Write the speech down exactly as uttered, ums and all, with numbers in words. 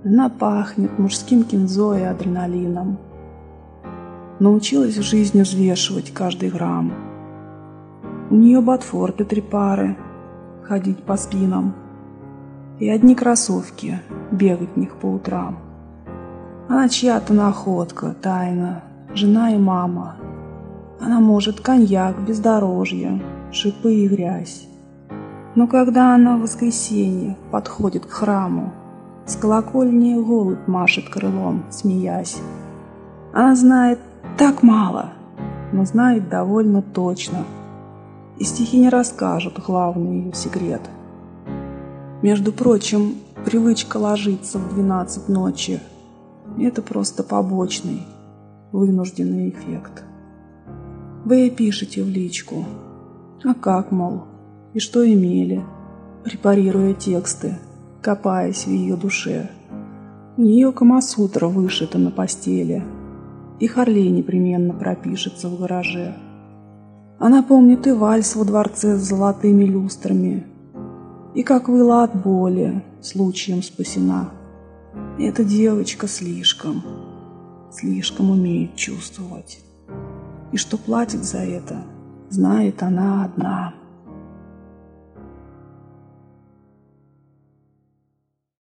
Она пахнет мужским кинзой и адреналином. Научилась в жизни взвешивать каждый грамм. У нее ботфорты три пары, ходить по спинам. И одни кроссовки, бегать в них по утрам. Она чья-то находка, тайна, жена и мама. Она может коньяк, бездорожье, шипы и грязь. Но когда она в воскресенье подходит к храму, с колокольни голубь машет крылом, смеясь. Она знает так мало, но знает довольно точно. И стихи не расскажут главный ее секрет. Между прочим, привычка ложиться в двенадцать ночи – это просто побочный, вынужденный эффект. Вы ей пишете в личку, а как, мол, и что имели, препарируя тексты, копаясь в ее душе. У нее Камасутра вышита на постели, и Харлей непременно пропишется в гараже. Она помнит и вальс во дворце с золотыми люстрами, и как выла от боли, случаем спасена. Эта девочка слишком, слишком умеет чувствовать. И что платит за это, знает она одна.